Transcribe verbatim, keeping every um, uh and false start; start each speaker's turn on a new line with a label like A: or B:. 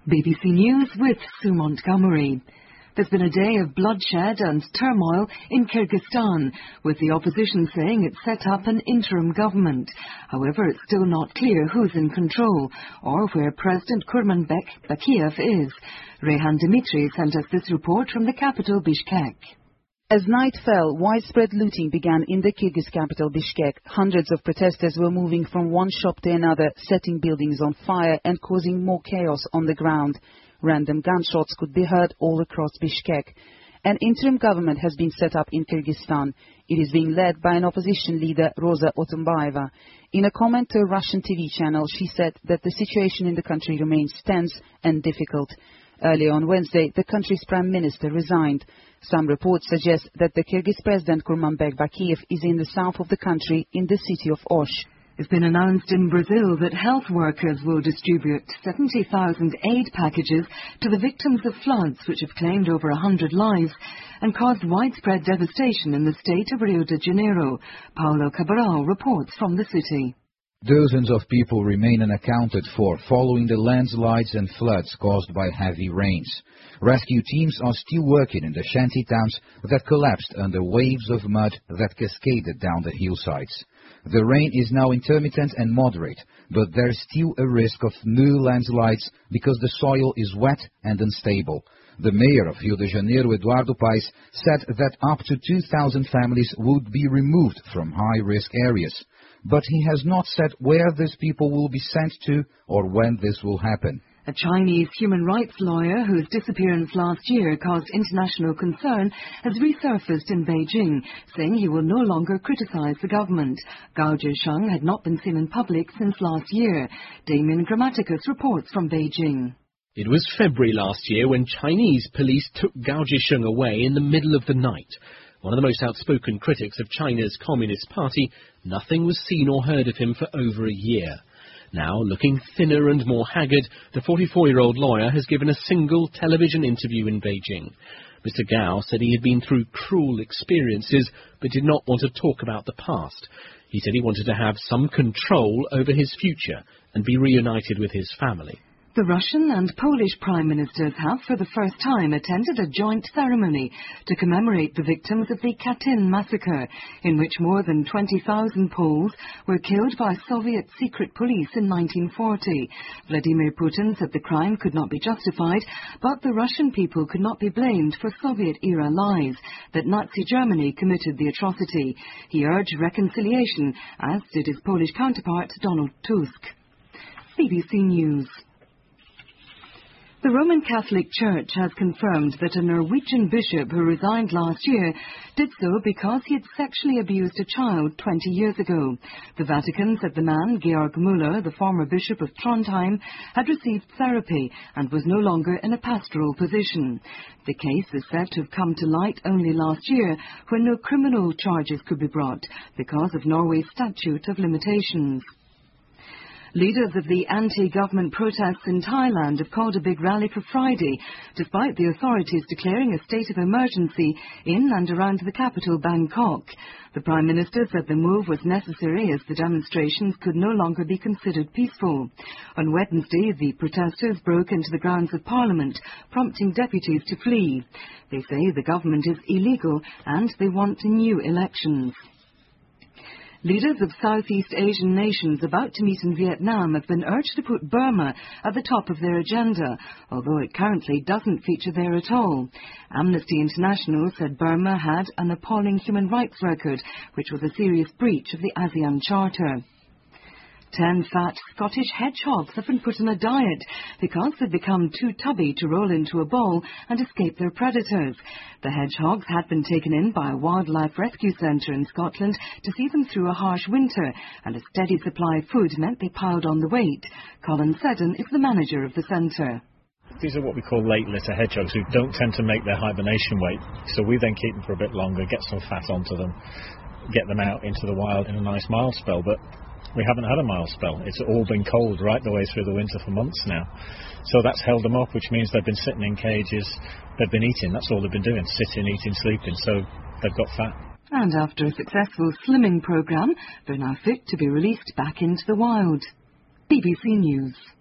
A: B B C News with Sue Montgomery. There's been a day of bloodshed and turmoil in Kyrgyzstan, with the opposition saying it's set up an interim government. However, it's still not clear who's in control or where President Kurmanbek Bakiev is. Rehan Dimitri sent us this report from the capital, Bishkek.
B: As night fell, widespread looting began in the Kyrgyz capital Bishkek. Hundreds of protesters were moving from one shop to another, setting buildings on fire and causing more chaos on the ground. Random gunshots could be heard all across Bishkek. An interim government has been set up in Kyrgyzstan. It is being led by an opposition leader, Roza Otunbayeva. In a comment to a Russian T V channel, she said that the situation in the country remains tense and difficult. Earlier on Wednesday, the country's prime minister resigned. Some reports suggest that the Kyrgyz president Kurmanbek Bakiev is in the south of the country, in the city of Osh.
A: It's been announced in Brazil that health workers will distribute seventy thousand aid packages to the victims of floods which have claimed over one hundred lives and caused widespread devastation in the state of Rio de Janeiro. Paulo Cabral reports from the city.
C: Dozens of people remain unaccounted for following the landslides and floods caused by heavy rains. Rescue teams are still working in the shanty towns that collapsed under waves of mud that cascaded down the hillsides. The rain is now intermittent and moderate, but there's still a risk of new landslides because the soil is wet and unstable. The mayor of Rio de Janeiro, Eduardo Paes, said that up to two thousand families would be removed from high-risk areas. But he has not said where these people will be sent to or when this will happen.
A: A Chinese human rights lawyer whose disappearance last year caused international concern has resurfaced in Beijing, saying he will no longer criticize the government. Gao Zhisheng had not been seen in public since last year. Damien Grammaticus reports from Beijing.
D: It was February last year when Chinese police took Gao Zhisheng away in the middle of the night. One of the most outspoken critics of China's Communist Party, nothing was seen or heard of him for over a year. Now, looking thinner and more haggard, the forty-four-year-old lawyer has given a single television interview in Beijing. Mister Gao said he had been through cruel experiences, but did not want to talk about the past. He said he wanted to have some control over his future and be reunited with his family.
A: The Russian and Polish prime ministers have for the first time attended a joint ceremony to commemorate the victims of the Katyn massacre, in which more than twenty thousand Poles were killed by Soviet secret police in nineteen forty. Vladimir Putin said the crime could not be justified, but the Russian people could not be blamed for Soviet-era lies that Nazi Germany committed the atrocity. He urged reconciliation, as did his Polish counterpart Donald Tusk. B B C News. The Roman Catholic Church has confirmed that a Norwegian bishop who resigned last year did so because he had sexually abused a child twenty years ago. The Vatican said the man, Georg Müller, the former bishop of Trondheim, had received therapy and was no longer in a pastoral position. The case is said to have come to light only last year, when no criminal charges could be brought because of Norway's statute of limitations. Leaders of the anti-government protests in Thailand have called a big rally for Friday, despite the authorities declaring a state of emergency in and around the capital, Bangkok. The Prime Minister said the move was necessary as the demonstrations could no longer be considered peaceful. On Wednesday, the protesters broke into the grounds of Parliament, prompting deputies to flee. They say the government is illegal and they want new elections. Leaders of Southeast Asian nations about to meet in Vietnam have been urged to put Burma at the top of their agenda, although it currently doesn't feature there at all. Amnesty International said Burma had an appalling human rights record, which was a serious breach of the ASEAN Charter. Ten fat Scottish hedgehogs have been put on a diet because they've become too tubby to roll into a bowl and escape their predators. The hedgehogs had been taken in by a wildlife rescue centre in Scotland to see them through a harsh winter, and a steady supply of food meant they piled on the weight. Colin Seddon is the manager of the centre.
E: These are what we call late litter hedgehogs, who don't tend to make their hibernation weight, so we then keep them for a bit longer, get some fat onto them, get them out into the wild in a nice mild spell. But we haven't had a mild spell. It's all been cold right the way through the winter for months now. So that's held them up, which means they've been sitting in cages, they've been eating, that's all they've been doing, sitting, eating, sleeping, so they've got fat.
A: And after a successful slimming programme, they're now fit to be released back into the wild. B B C News.